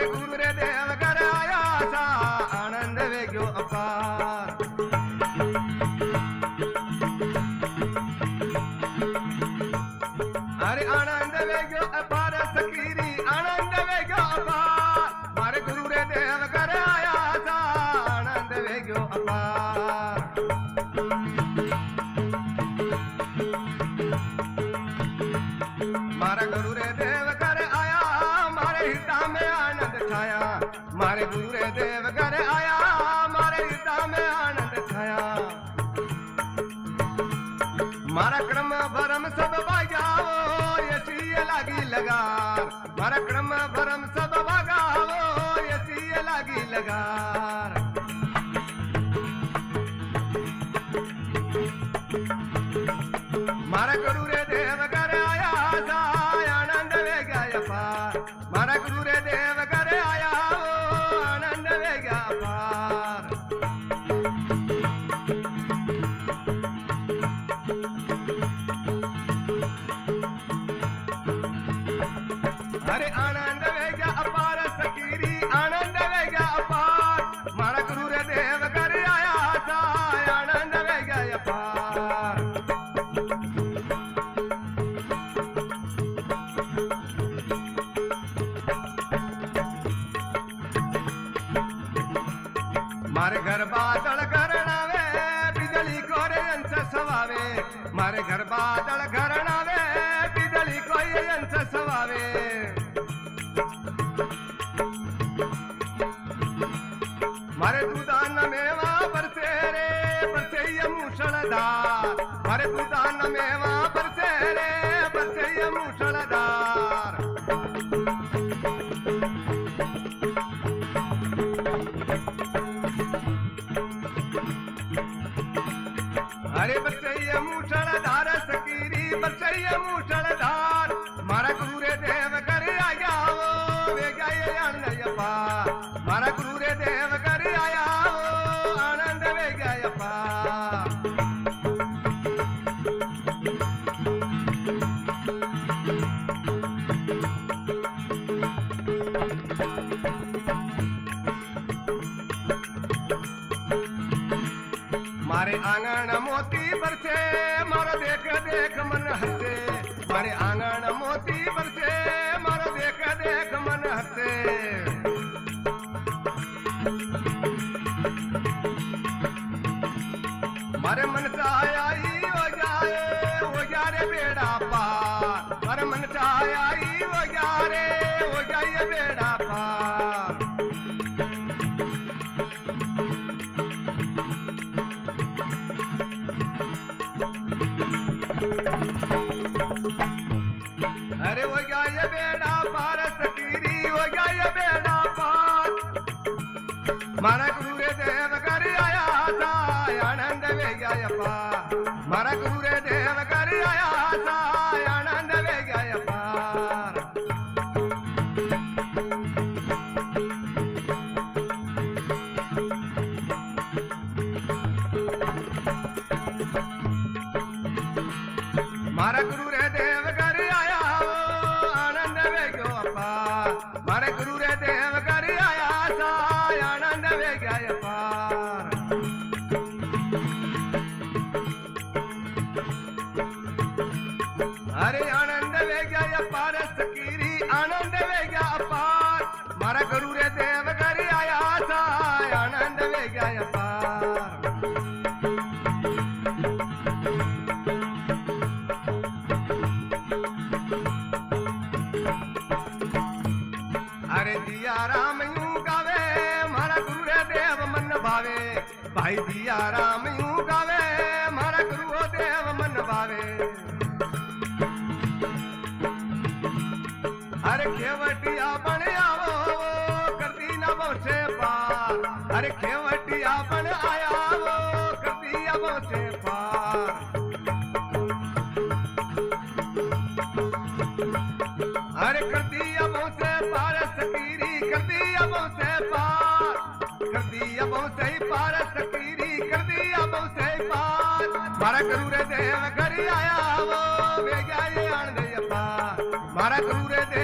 मारे गुरु रे देव घर आया सा आनंद वे गयो अपार। अरे आनंद वे गयो अपार सकीरी आनंद वे गयो अपार मारे गुरु रे देव घर आया सा आनंद वे गयो अपार। मारा गुरु रे देव घर आया मारे हिता में आनंद छाया मारे गुरु रे देव घर आया मारे हिता में आनंद छाया। मारा क्रम भरम सब बागाओ यसी लागी लगार मारा क्रम भरम सब बागाओ यसी लागी लगार। मारा गुरु रे देव घर आया सा आनंद वे गया पार मारा गुरु रे देव घर आया आनंद वे गया पार। अरे आनंद वे गया अपार सकीरी आनंद वे गया अपार मारा गुरु रे देव घर आया सा आनंद वे गया पार। मारे घर बादल घरणावे बिजली कोरे अंश सवावे मारे घर बादल घरणावे बिजली कोई अंश सवावे। मारे दूधान मेवा बरसे रे बरसे ये मूसलधार मारे दूधान मेवा बरसे रे बरसे ये मूसलधार। अरे बरसैया मूसलधार सकीरी बरसैया मूसलधार मारा गुरु रे देव घर आया वे गए आनंद पार मारा गुरु रे देव घर आया आनंद वे गया पार। मारे आंगन मोती बरसे मारो देख देख मन हंसे मारे आंगन मोती बरसे मारो देख देख मन हंसे। मारे मन चाही हो जा रे बेड़ा पार मारे मन चाही हो जाए बेड़ा पार। अरे वो गया बेड़ा पार सकीरी हो गया बेड़ा पार मारा गुरु रे देव घर आया सा आनंद वे गया पार मारा गुरु रे देव घर आया सा आनंद वे गया पार। मारा गुरु रे देव घर आया आनंद वे गयो पार मारे गुरु रे देव घर आया सा आनंद वे गया पार। अरे आनंद वे गया पार सकीरी आनंद वे गया पार मारा गुरु रे देव घर आया सा आनंद वे गया पार। अरे दिया राम यूं गावे मारा गुरु रे देव मन भावे भाई दिया राम यूं गावे मारा गुरु देव मन भावे। अरे खेवटिया बन आवो करती ना बसे पार अरे खेवटिया बन आया वो करती अब से पार। अरे करती अब से पार सकीरी करती अब से पार करती अब से पार सकीरी करती अब से पार। मारा गुरु रे देव घर आया वो वे गए आन दे पार मारा गुरु रे